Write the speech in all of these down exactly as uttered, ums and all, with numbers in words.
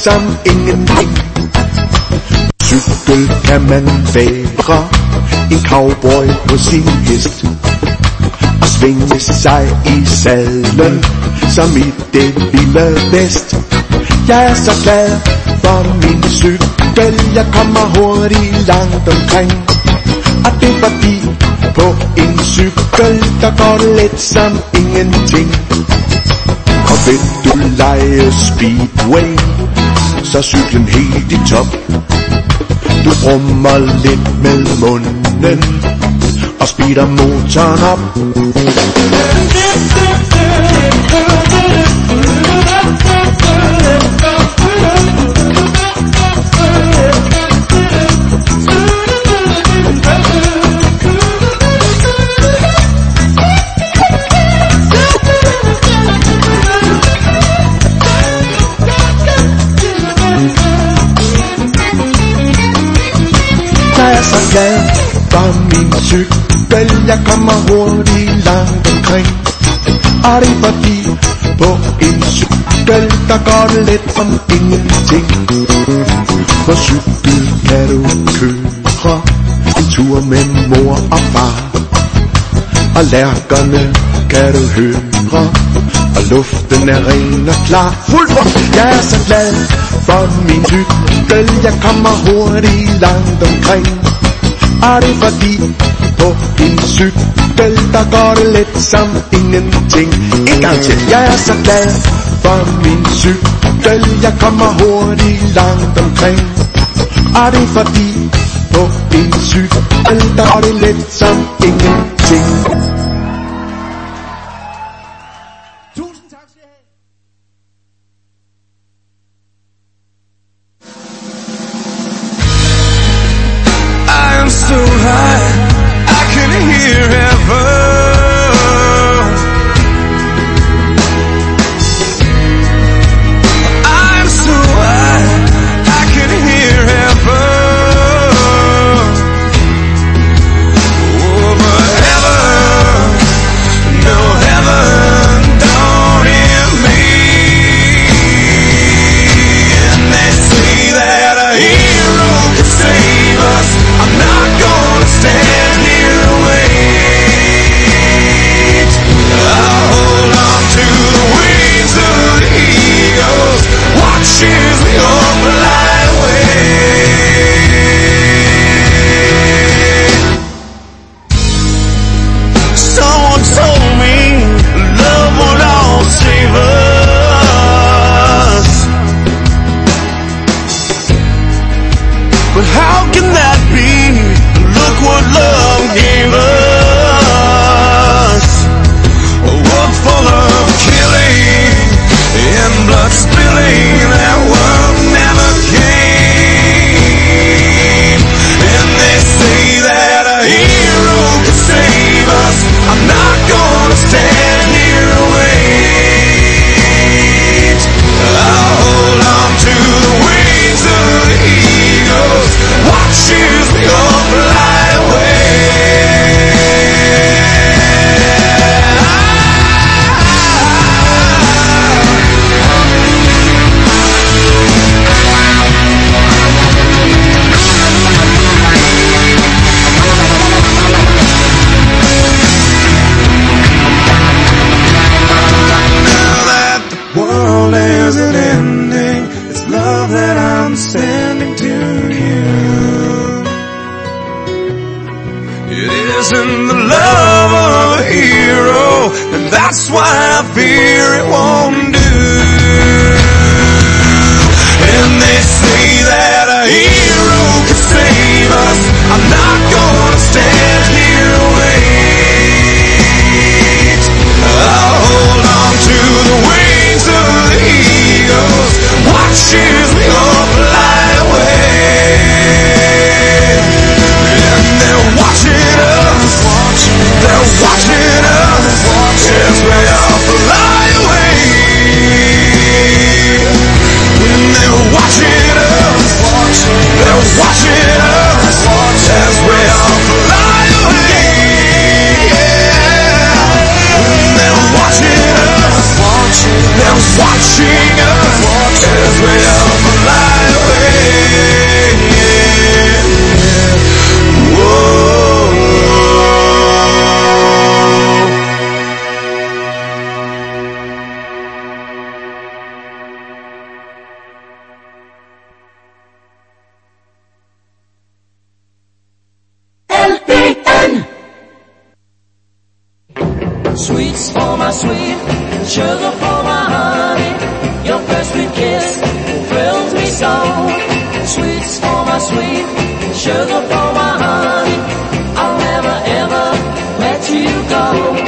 som ingenting. Cykel kan man være en cowboy på sin hest og svinge sig i sadlen som i det vilde vest. Jeg er så glad for min cykel, jeg kommer hurtigt langt omkring. Og det er fordi på en cykel, der går det let som ingenting. Og vil du lege speedway, så cyklen helt i top. Du brummer lidt med munden og speeder motoren op. Jeg er så glad for min cykel, jeg kommer hurtigt langt omkring. Og det er fordi på en cykel, der går det let som ingenting. På cykel kan du køre en tur med mor og far, og lærkerne kan du høre, og luften er ren og klar. Fuld for, jeg er så glad for min cykel, jeg kommer hurtigt langt omkring. Og det er fordi på en cykel, der går det let som ingenting. En gang til, jeg er så glad for min cykel, jeg kommer hurtigt langt omkring. Og det er fordi på en cykel, der går det let som ingenting. Tusind tak skal I have. I'm so high, I can hear heaven. I'm so high, I can hear heaven. Oh, but heaven, no heaven, don't hear me. And they say that a hero can save us. I'm not gonna stand here and wait. I'll hold on to the wings of the eagles, watch as we all fly away. Someone told me love would all save us, but how can that be? Look what love gave us. A world full of killing and blood spilling, that world never came. And they say that a hero can save us. I'm not gonna stand here and wait. I'll hold on to the wings of the eagles, watch as we all fly away. Now that the world isn't ending, it's love that I'm sending to you. It isn't the love of a hero, and that's why I fear it won't do. And they say that a hero can save us. I'm not gonna stand here and wait. I'll hold on to the wings of the eagles, watch as we all fly away. And they're watching us, they're watching us, as we all fly away. sweet, sugar for my honey. Your first sweet kiss thrills me so. Sweets for my sweet, sugar for my honey. I'll never ever let you go.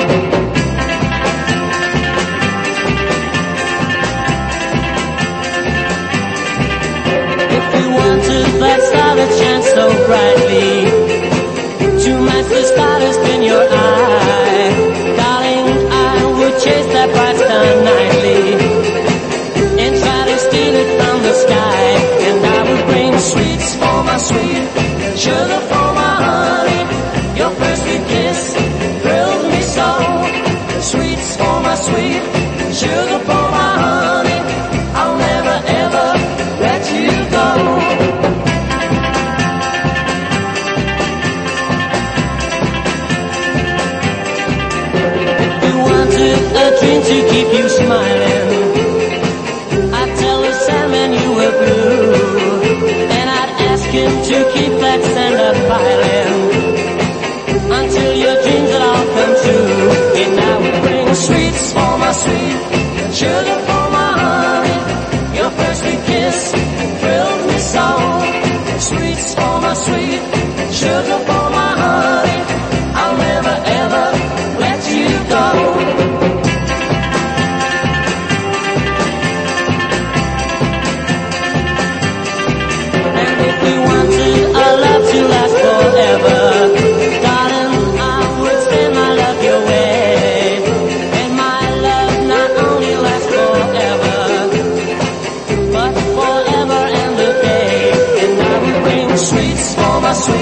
If you wanted that star that shines so brightly to match the star that's in your eye, darling, I would chase that bright star nightly and try to steal it from the sky. And I would bring sweets for my sweet, sugar for my honey. Your first sweet kiss thrilled me so. Sweets for my sweet, sugar for my honey. I'll never ever let you go. A dream to keep you smiling, I'd tell the Sandman you were blue, and I'd ask him to keep that stand up piling until your dreams would all come true. And I would bring sweets for my sweet, sugar for my honey. Your first sweet kiss thrilled me so. Sweets for my sweet, sugar for my honey. I'll never ever let you go. To last forever, darling, I would send my love your way, and my love not only lasts forever, but forever and a day. And I would bring sweets for my sweet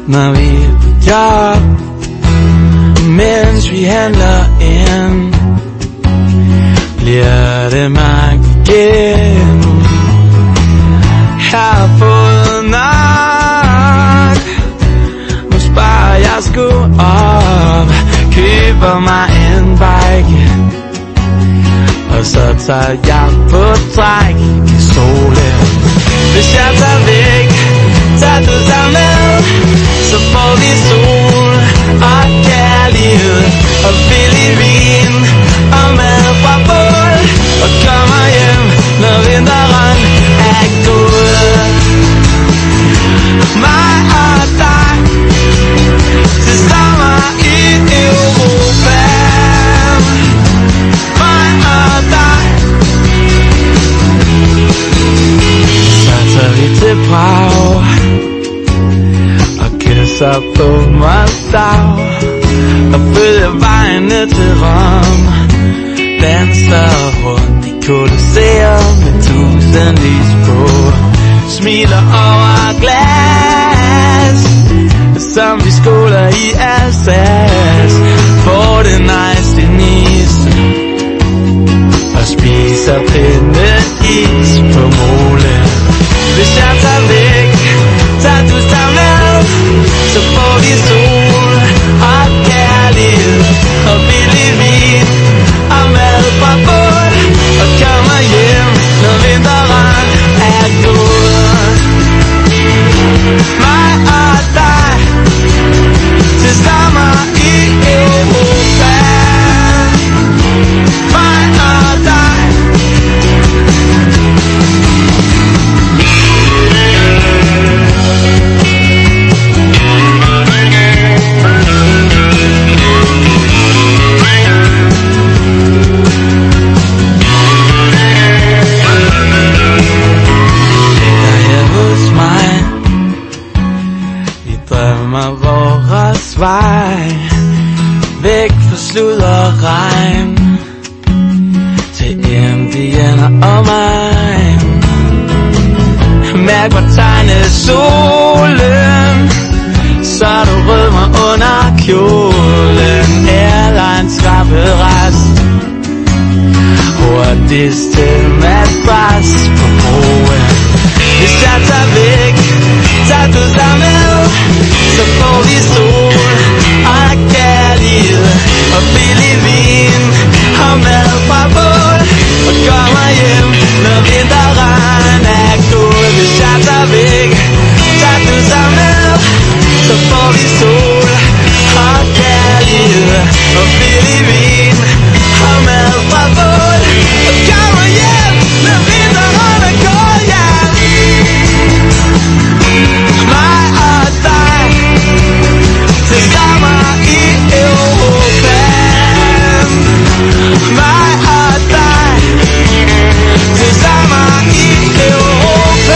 når vi er på job, mens vi handler ind, bliver det magt igen. Jeg har fået nok, nu sparer jeg sgu op, køber mig en bike, og så tager jeg på træk i solen. Hvis jeg tager væk, tager du dig med, så får vi sol og kærlighed og billig vin og mad fra bål, og kommer hjem, når vinteren er gået. Mig og dig til sommer i Europa. Mig og dig. Så tager vi til Prag og kysser på Moskva og følger vejene til Rom. Danser rundt i Colosseum med tusind lys på, smiler over glas, som vi skåler i Alsace. Får det nice i Nice og spiser pindeis på molen. Hvis jeg tager væk, tager du sig med, så får vi sol og kærlighed og billig vin og mad fra bål, og kommer hjem, når vinteren er gået. Mig og dig til sommer i Europa. Mig og dig. Vores vej væk fra slud og regn til Indianer og mig. Mærk hvor tegnet solen, så du rødmer under kjolen. Airlines skrappe rest, hurtigst til madras på broen. Hvis jeg tager væk, tager du sig med, så får vi sol og kærlighed og billig vin og mad fra bål, og kommer hjem, når vinteren er gået. Hvis jeg tager væk, tager du sig med, så får vi sol og kærlighed og billig vin og mad fra bål, og kommer hjem, når vinteren er gået. Ja, mig og dig til sommer i Europa. Mig og dig til sommer i Europa.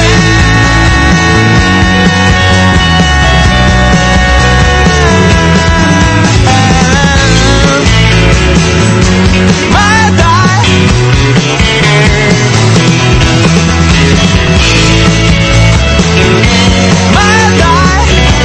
Mig og dig. Mig og dig.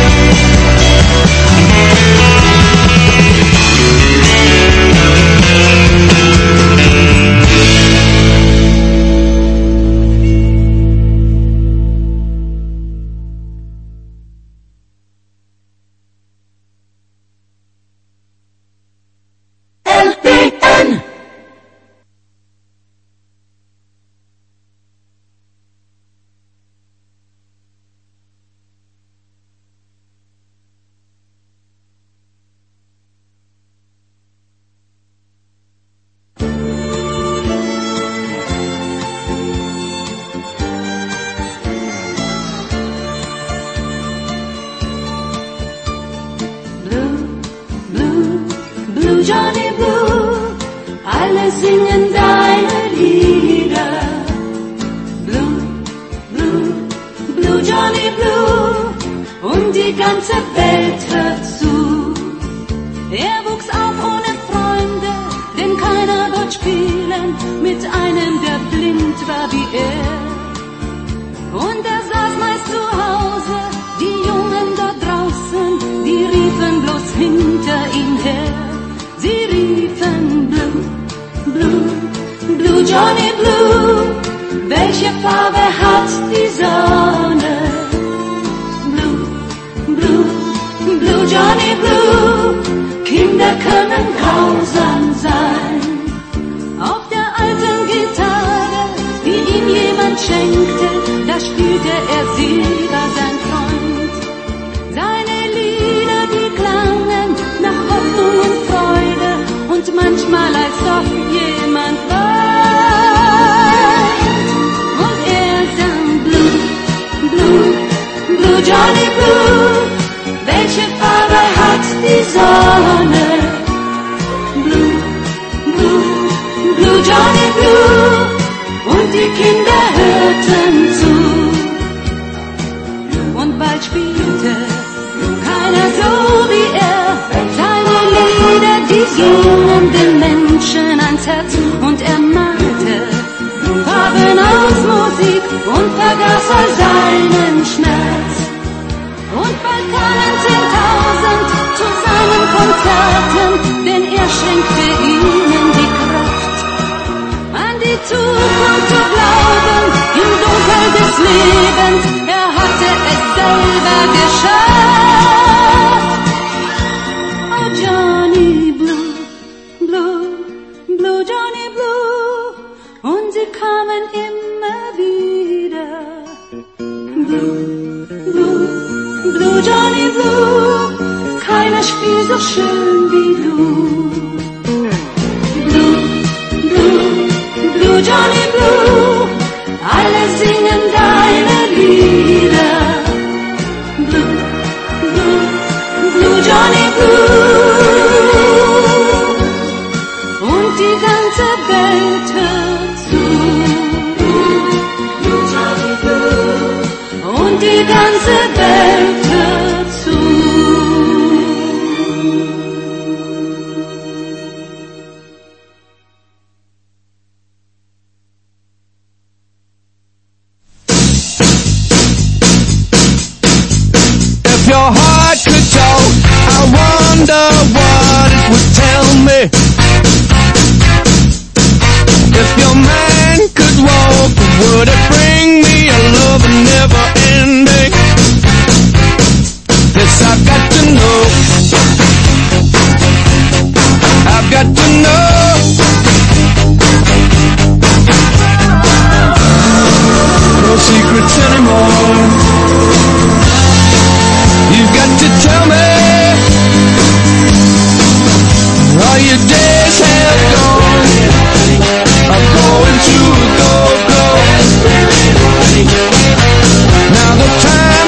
Johnny Blue, alle singen deine Lieder. Blue, Blue, Blue Johnny Blue, und die ganze Welt hört zu. Er wuchs auf ohne Freunde, denn keiner wollte spielen mit einem, der blind war wie er. Und er saß meist zu Hause, die Jungen dort draußen Johnny Blue, welche Farbe hat die Sonne? Blue, Blue, Blue Johnny Blue, Kinder können grausam sein. Auf der alten Gitarre, die ihm jemand schenkte, da spielte er sie, war sein Freund. Seine Lieder, die klangen nach Hoffnung und Freude und manchmal als doch jemand weint. Und er sang Blue, Blue, Blue Johnny Blue, welche Farbe hat die Sonne? Blue, Blue, Blue Johnny Blue, und die Kinder hörten zu. Und bald spielte keiner so wie er seine Lieder, die gingen den Menschen ans Herz. Und er malte Farben aus Musik und vergaß all seinen Schmerz. Und bald kamen zehntausend zu seinen Konzerten, denn er schenkte ihnen die Kraft, an die Zukunft zu glauben, im Dunkel des Lebens, er hatte es selber geschafft. Oh Johnny Blue, Blue, Blue Johnny Blue, und sie kamen immer wieder. Blue, Blue, Blue Johnny Blue, keiner spielt so schön wie du. Blue, Blue, Blue Johnny Blue, alle singen deine Lieder. Blue, Blue, Blue Johnny Blue, und die ganze Welt hört zu. Blue Johnny Blue, und die ganze Welt hört zu. If your heart could talk, I wonder what it would tell me. If your mind could walk, would it bring me a love never ending? This I've got to know. I've got to know. No secrets anymore. You've got to tell me all your days have gone. I'm going to go, go. Now the time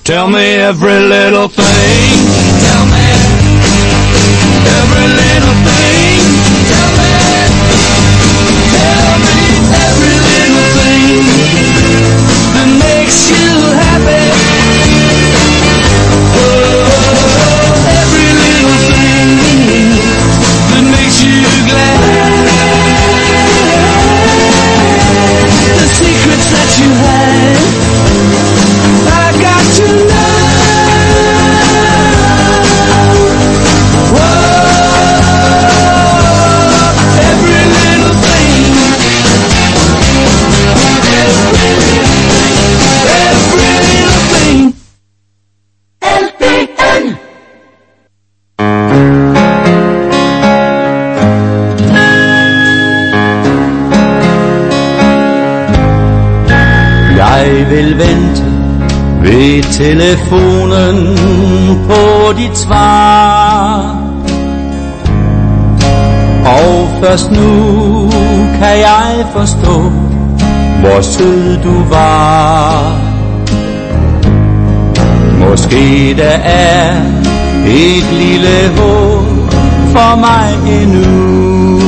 Tell me every little thing. Tell me every little thing. Tell me, tell me every little thing that makes you happy. Oh, every little thing that makes you glad. The secrets that you have, I got to know. Jeg vil vente ved telefonen på dit svar, og først nu kan jeg forstå, hvor sød du var. Måske der er et lille håb for mig endnu,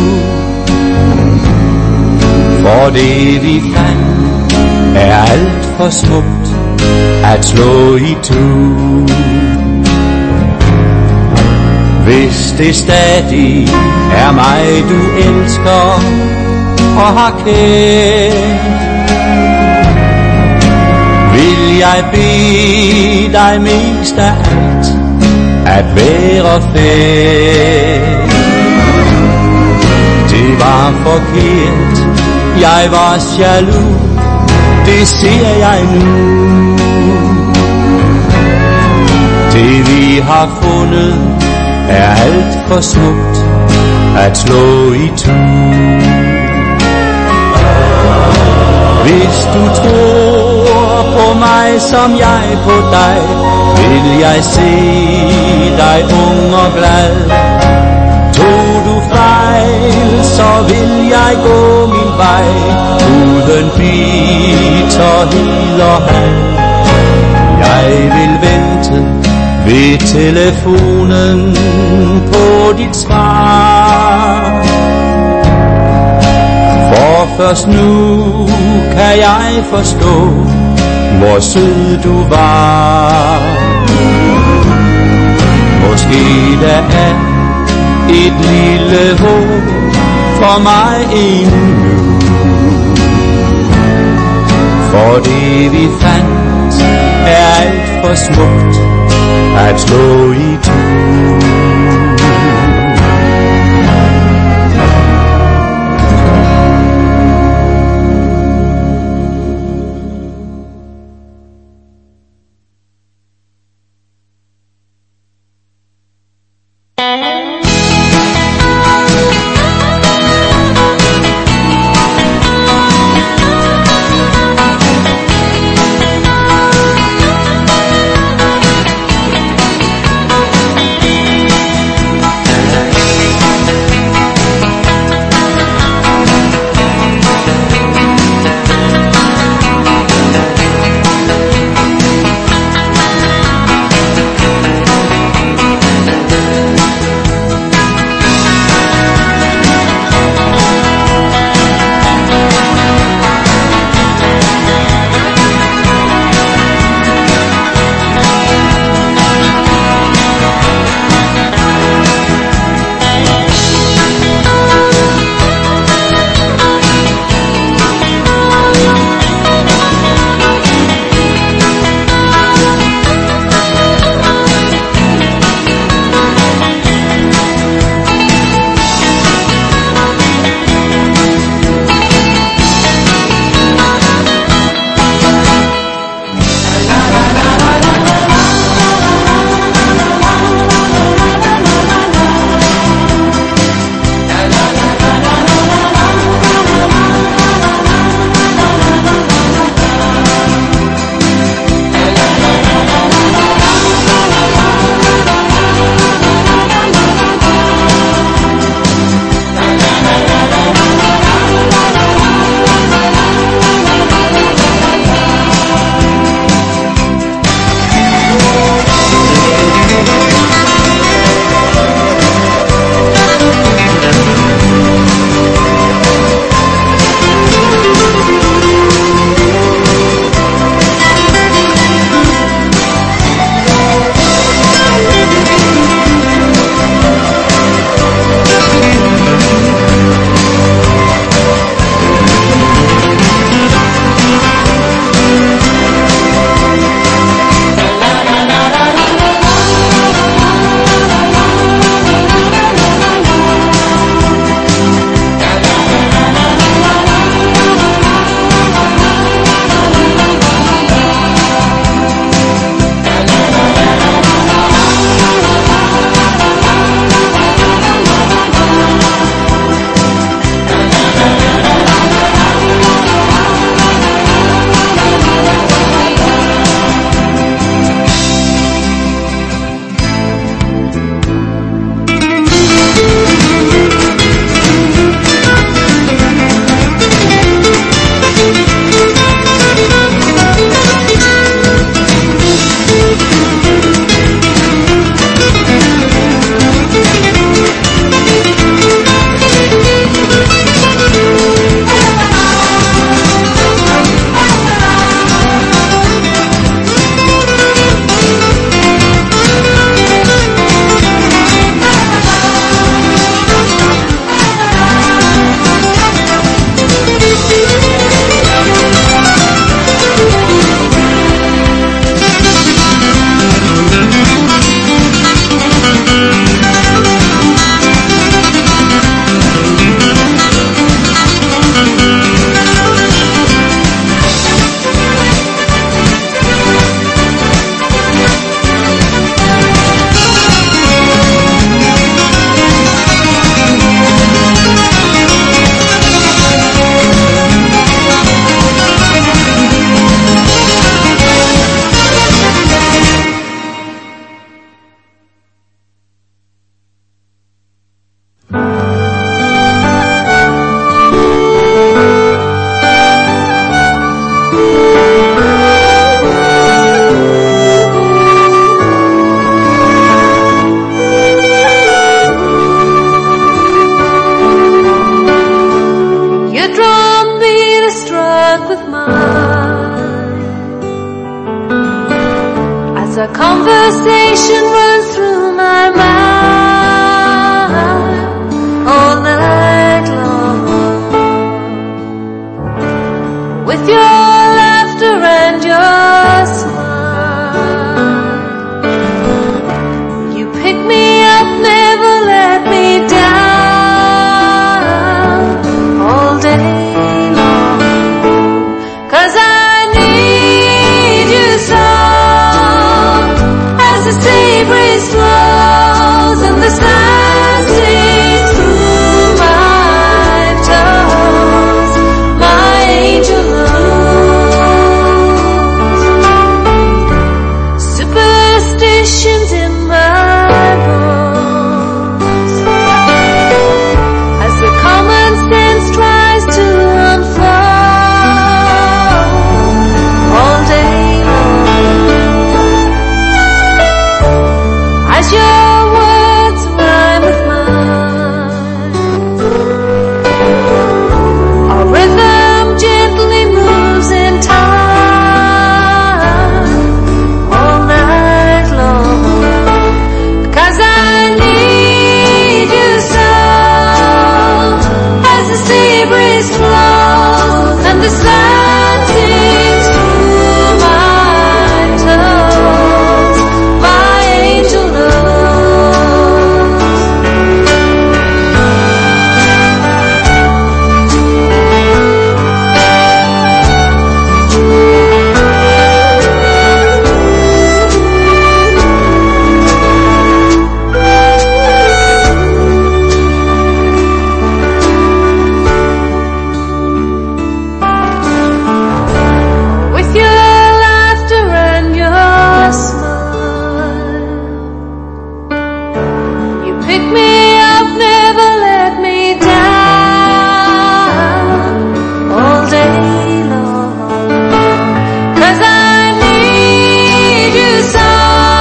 for det vi fandt er alt for smukt at slå i tu. Hvis det stadig er mig du elsker og har kendt, vil jeg bede dig mest af alt at være fæld. Det var forkert, jeg var jaloux, det ser jeg nu. Det vi har fundet er alt for smukt at slå i tu. Hvis du tror på mig som jeg på dig, vil jeg se dig ung og glad. Tog du fejl, så vil jeg gå min vej, uden bitterhed og had. Jeg vil vente ved telefonen på dit svar, for først nu kan jeg forstå, hvor sød du var. Måske der er et lille håb for mig endnu, for det vi fandt er alt for smukt at slå i tu. a conversation runs through my mind all night long. With your laughter and your smile, you pick me up, never let me down all day long. 'Cause I need you so, as the sea breeze flows and the sun sinks through my toes, my angel knows. Superstitions in my bones, as the common sense tries to unfold all day long. As your words rhyme with mine, our rhythm gently moves in time all night long. 'Cause I need you so, as the sea breeze flows and the sun sinks through my toes, my angel knows. With your laughter and your smile, you pick me up, never let me down all day long. 'Cause I need you so,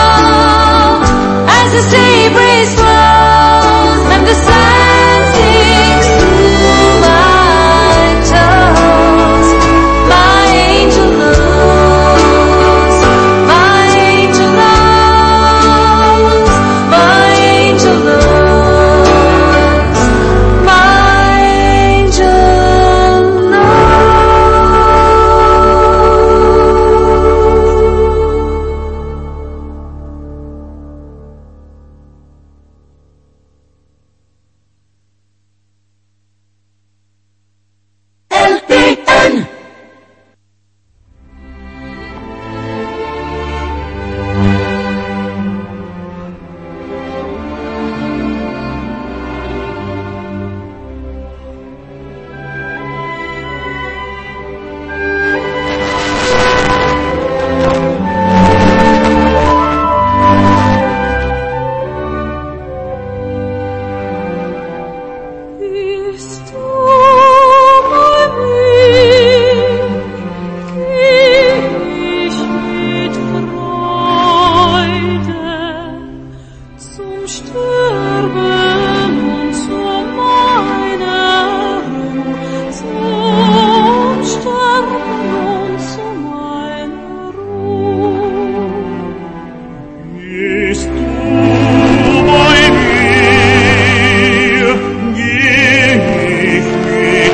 as the sea breeze flows and the sun sinks through my toes, my angel knows, my angel knows, my angel knows, my angel L P N. Bist du bei mir, geh ich mit Freude zum Sterben und zu meiner Ruhe, zum Sterben und zu meiner Ruhe. Bist du bei mir, geh ich mit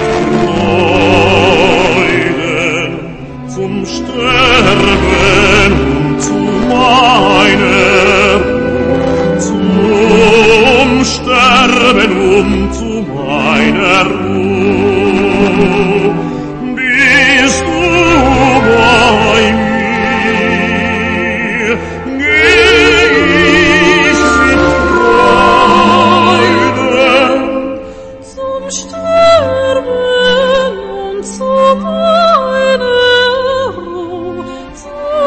Freuden zum Sterben und zu meiner Ruhe, zum Sterben und zu meiner Ruhe. Bist du bei mir, geh ich mit Freuden Zum Sterben und zu meiner Ruhe, zum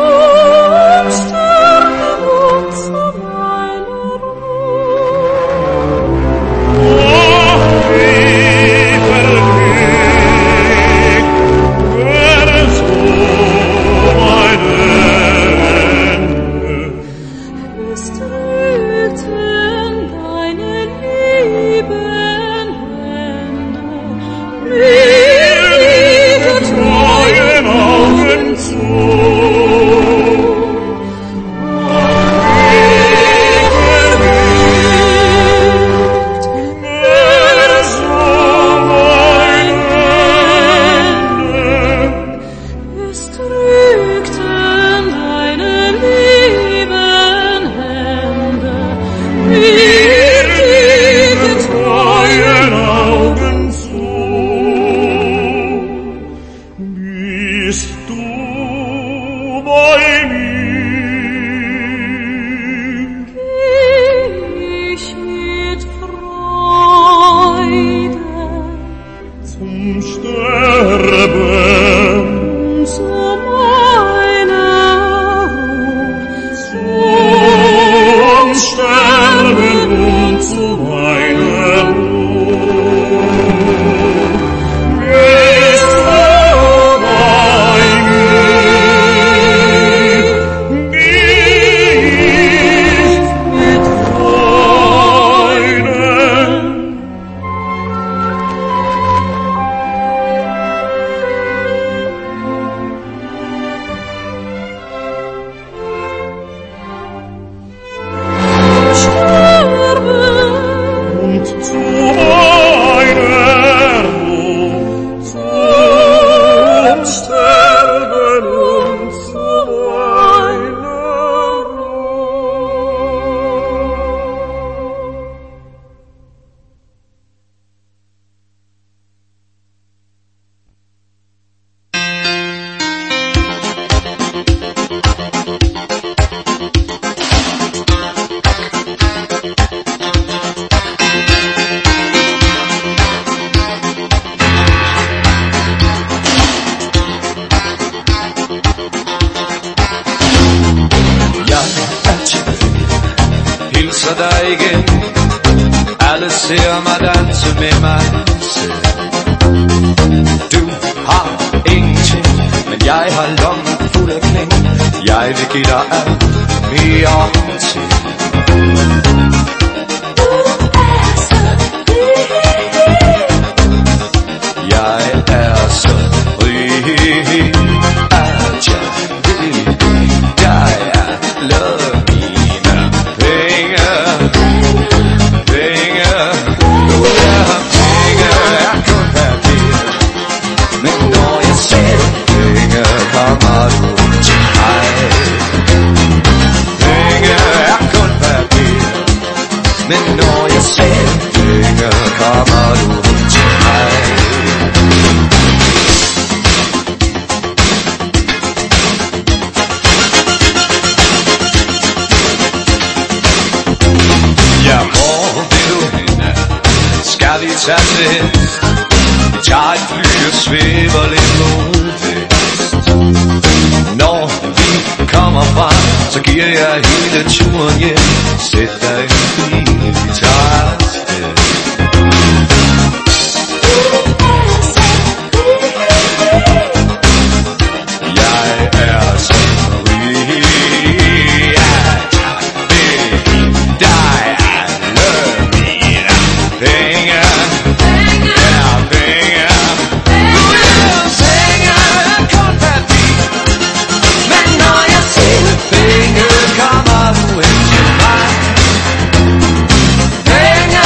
Penge kommer du ind til mig. Penge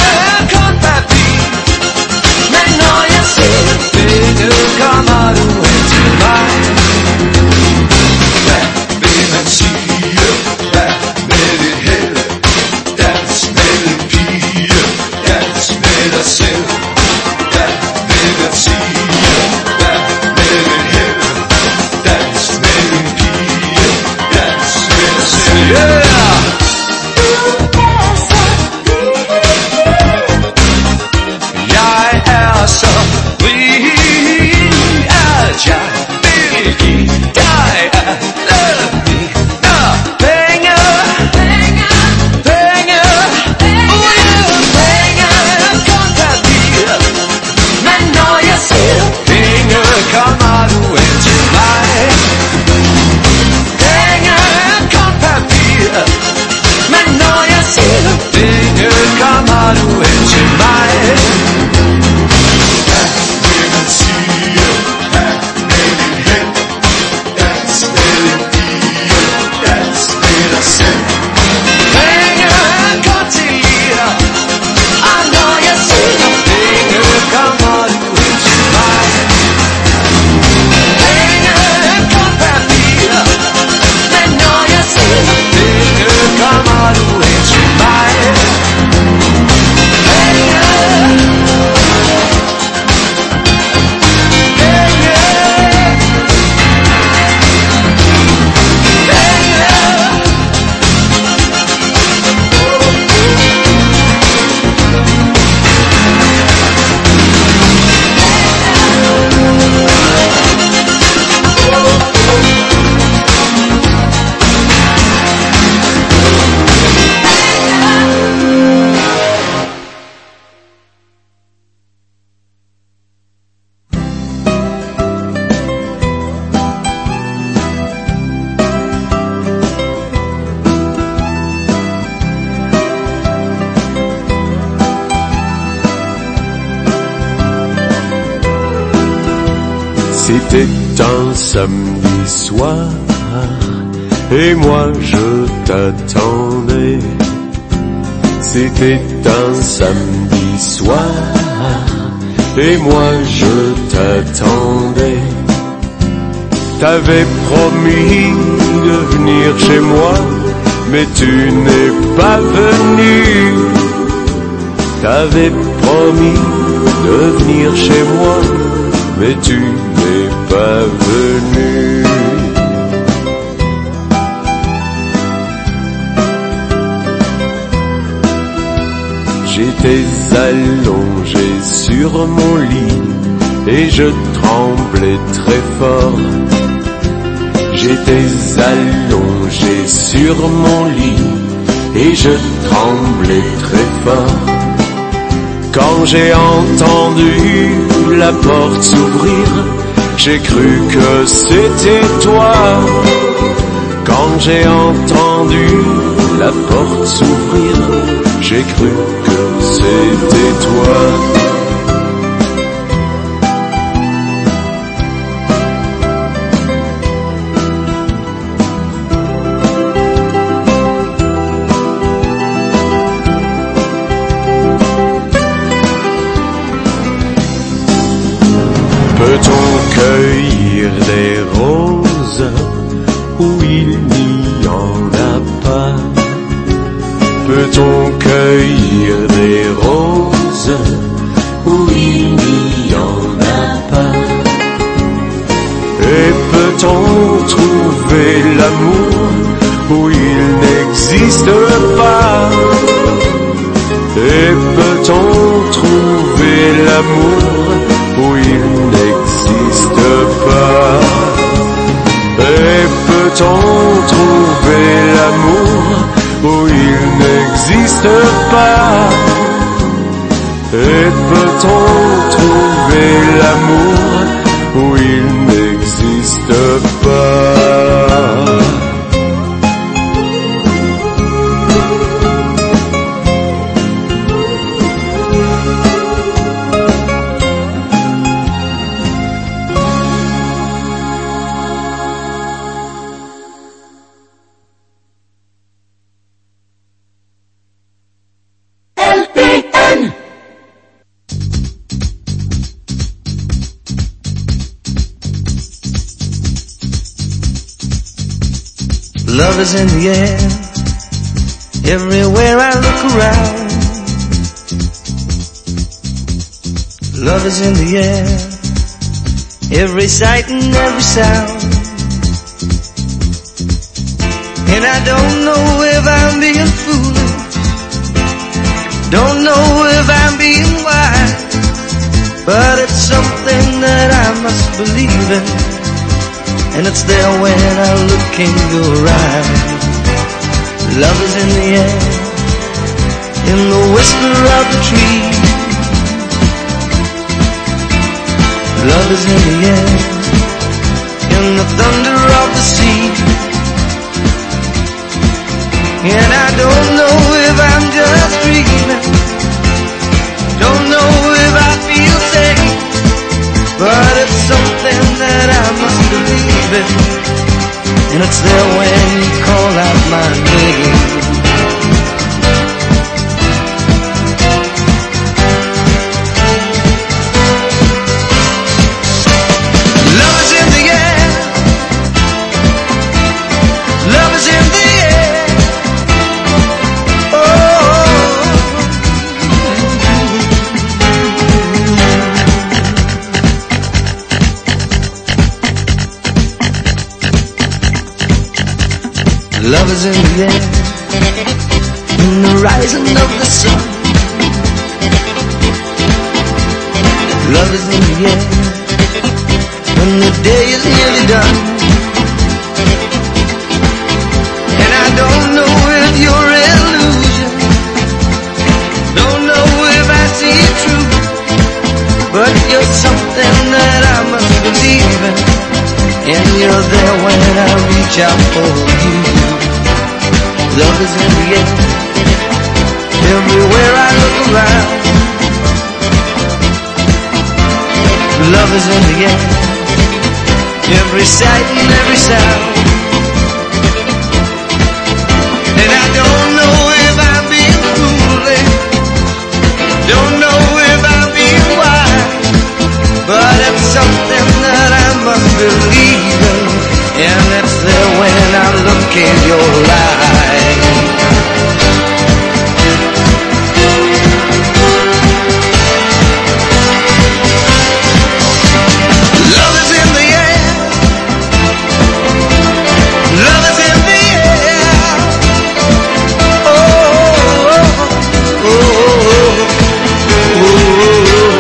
C'était un samedi soir et moi je t'attendais. C'était un samedi soir et moi je t'attendais. T'avais promis de venir chez moi, mais tu n'es pas venu. T'avais promis de venir chez moi, mais tu n'es pas venu. J'étais allongé sur mon lit et je tremblais très fort. J'étais allongé sur mon lit et je tremblais très fort. Quand j'ai entendu la porte s'ouvrir, j'ai cru que c'était toi. Quand j'ai entendu la porte s'ouvrir, j'ai cru que c'était toi. Peut-on cueillir des roses où il n'y en a pas? Peut-on cueillir des roses où il n'y en a pas? Et peut-on trouver l'amour où il n'existe pas? Et peut-on trouver l'amour où il n'existe pas? Et peut-on trouver l'amour où il n'existe pas? Et peut-on trouver l'amour où il n'existe pas? Love is in the air, everywhere I look around. Love is in the air, every sight and every sound. And I don't know if I'm being foolish, don't know if I'm being wise, but it's something that I must believe in. And it's there when I look in your eyes. Love is in the air, in the whisper of the tree. Love is in the air, in the thunder of the sea. And I don't know if I'm just dreaming, don't know if I feel safe, but it's something that I must believe in. And it's there when you call out my name. Love is in the air, love is in the air. Oh, love is in the air, in the rising of the sun. Love is in the air, when the day is nearly done. And I don't know if you're illusion, don't know if I see it true, but you're something that I must believe in. And you're there when I reach out for you. Love is in the air, everywhere I look around. Love is in the air, every sight and every sound. And I don't know if I'm being foolish, don't know if I'm being wise, but it's something that I must believe in, and it's there when I look in your eyes. Love is in the air, love is in the air. Oh, oh, oh, oh, oh.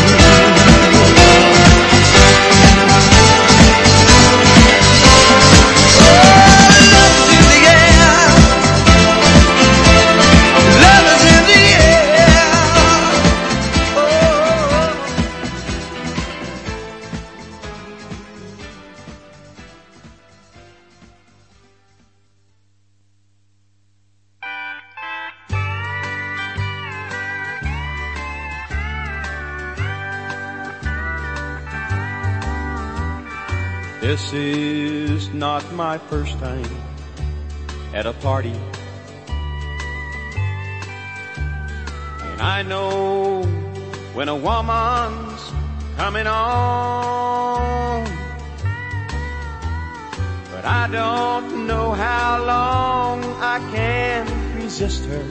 This is not my first time at a party, and I know when a woman's coming on, but I don't know how long I can resist her.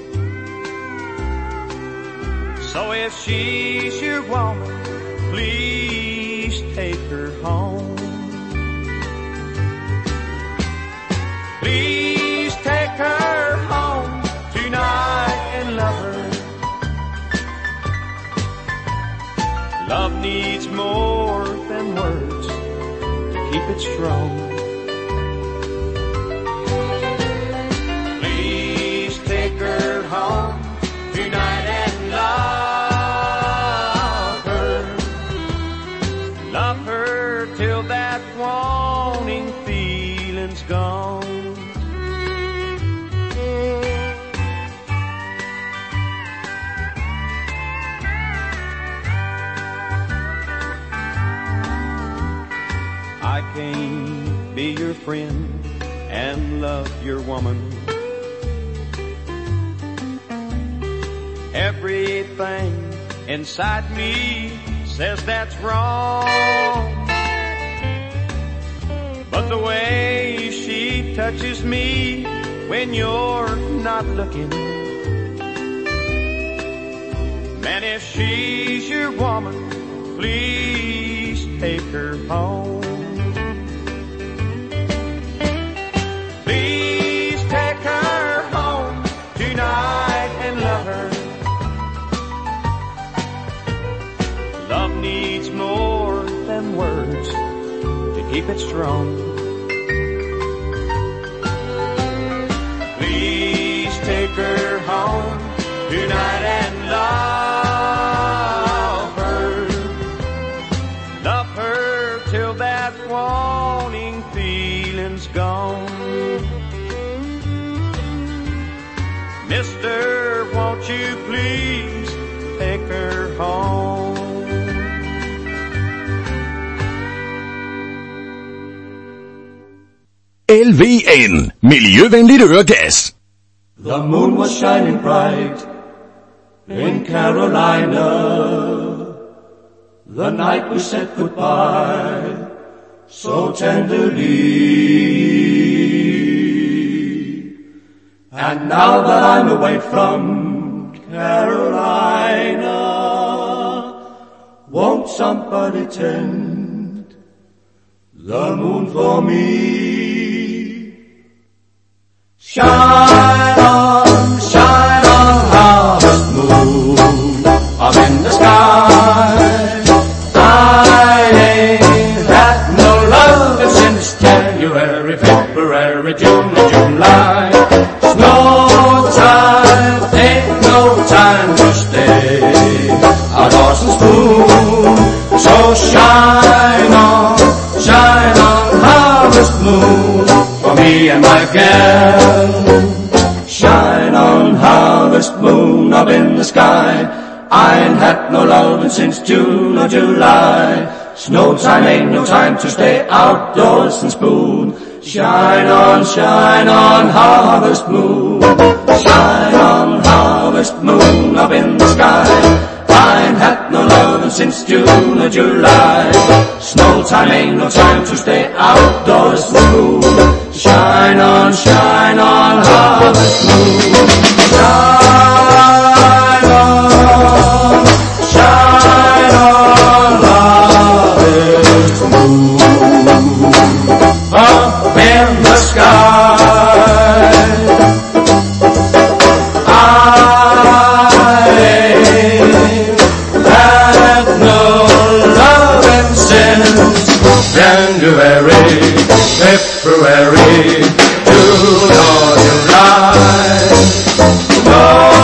So if she's your woman, please take her home. Please take her home tonight and love her. Love needs more than words to keep it strong. Please take her home tonight and love her. Love her till that wanting feeling's gone. I can't be your friend and love your woman. Everything inside me says that's wrong, but the way she touches me when you're not looking, man, if she's your woman, please take her home. Please take her home tonight and love her. Love needs more than words to keep it strong. Please take her home tonight and love her. Love her till that wanting feeling's gone. Mister, won't you please take her home? L V N, miljövänlig rökes. The moon was shining bright in Carolina. The night we said goodbye so tenderly. And now that I'm away from Carolina, won't somebody tend the moon for me? Shine on, shine on, harvest moon up in the sky. I ain't had no love since January, February, June, and July. No time, ain't no time to stay out Dawson's spoon. So shine on, shine on, harvest moon for me and my gal. Shine on, harvest moon up in the sky. I ain't had no lovin' since June or July. Snow time ain't no time to stay outdoors and spoon. Shine on, shine on, harvest moon. Shine on, harvest moon up in the sky. Time had no lovin' since June or July. Snow time ain't no time to stay outdoors and spoon. Shine on, shine on, harvest moon. Shine on, shine on, harvest moon. Up in the sky, I had no loving since January, February, June or July. No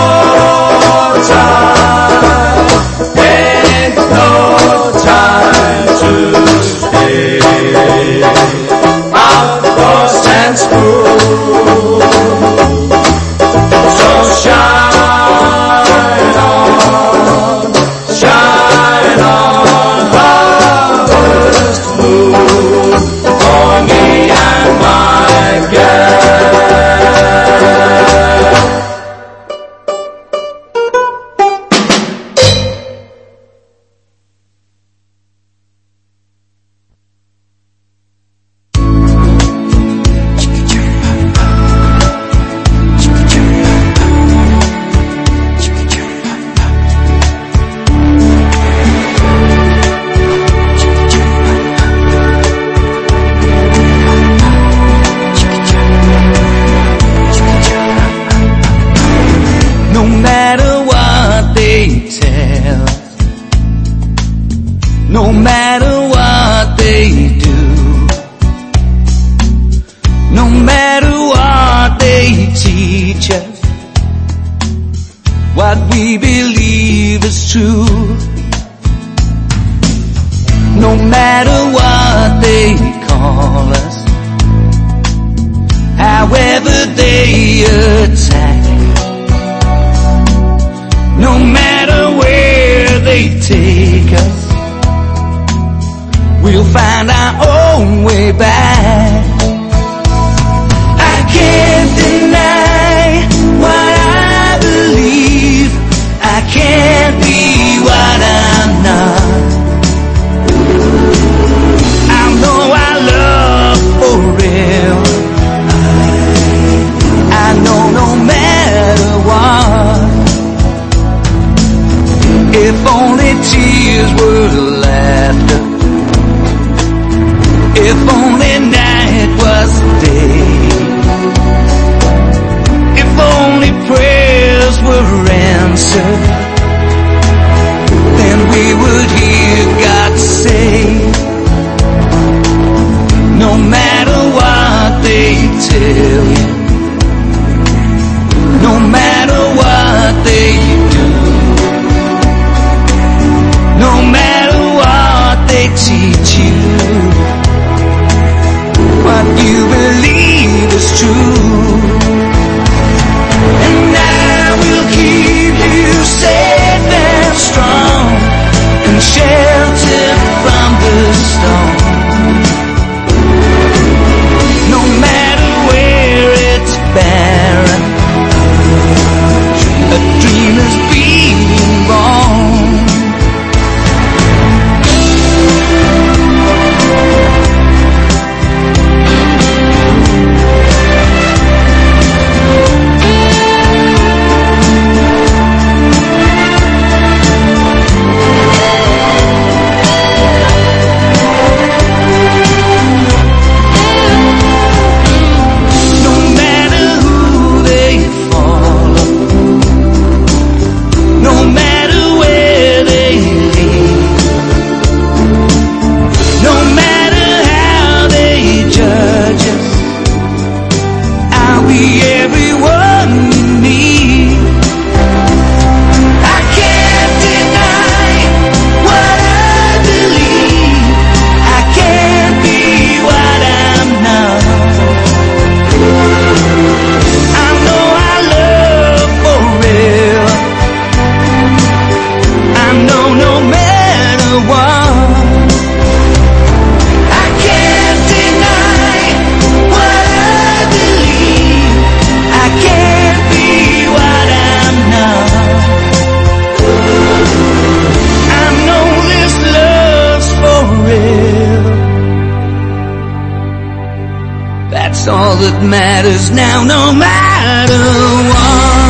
time, ain't no time to stay outdoors and spoon. So shine on, shine on, harvest moon for me and my girl. No matter what they tell, no matter what they do, no matter what they teach us, what we believe is true. No matter what they call us, however they attack, no matter where they take us, we'll find our own way back. I can't deny what I believe. I can't be what I'm not. I know I love for real. I know no matter what, if only tears were laughter, if only night was day, if only prayers were answered, then we would hear God say, no matter what they tell you, no matter what they do, no matter what they teach you, what you believe is true. And I will keep you safe and strong and sheltered from the storm. No matter where all that matters now, no matter what.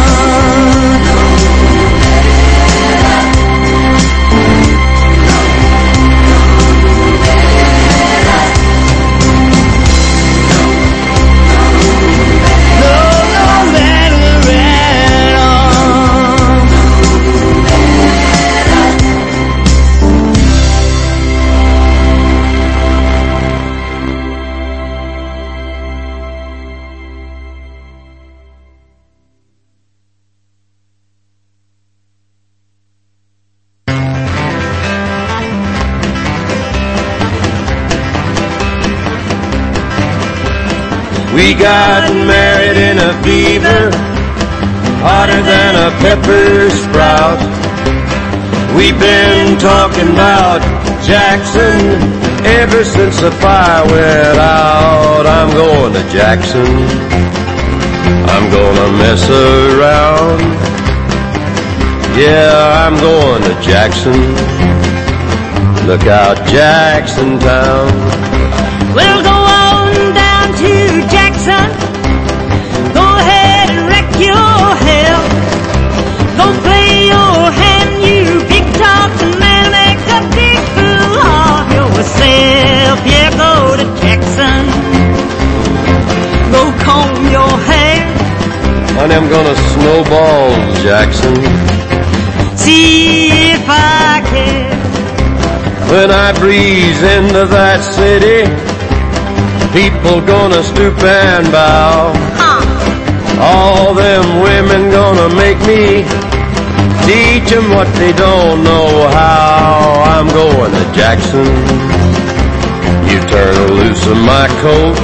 We got married in a fever, hotter than a pepper sprout. We've been talking about Jackson ever since the fire went out. I'm going to Jackson, I'm gonna mess around. Yeah, I'm going to Jackson, look out Jackson Town. We'll go on down to Jackson, go ahead and wreck your hell. Go play your hand, you big talking man, make a big fool of yourself. Yeah, go to Jackson, go comb your hair. Honey, I'm gonna snowball Jackson, see if I can. When I breeze into that city, people gonna stoop and bow. Huh. All them women gonna make me teach them what they don't know how. I'm going to Jackson, you turn loose of my coat,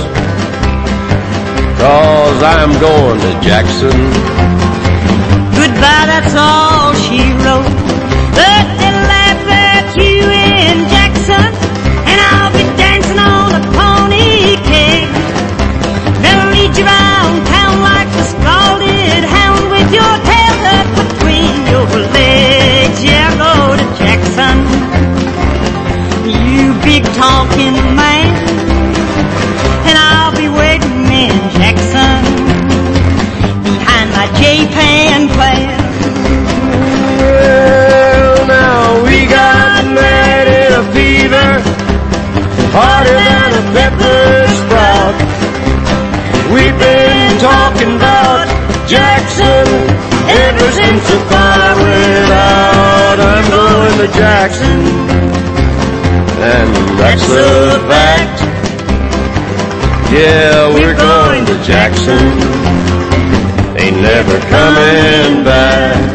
cause I'm going to Jackson. Goodbye, that's all she wrote. But they'll laugh at you in Jackson, and I'll be dancing on a pony cake. They'll lead you round town like a scalded hound with your tail tucked between your legs. Yeah, go to Jackson, you big talking man, and I'll be waiting in Jackson behind my J-Pan plan. Well, now we got married in a fever, hotter than a pepper sprout. We've been talking about Jackson ever since the fire went out. I'm going to Jackson, and that's a fact. Yeah, we're going to Jackson, ain't never coming back.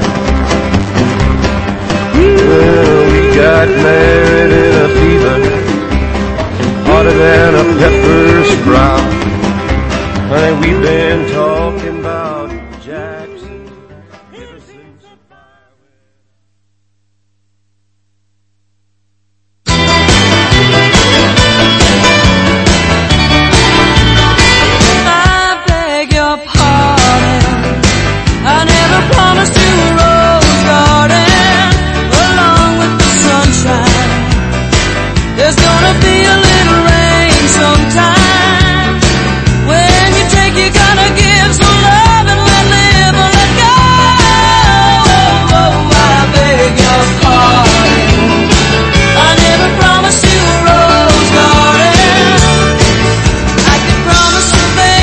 Well, we got married in a fever, hotter than a pepper sprout. Honey, we've been talking about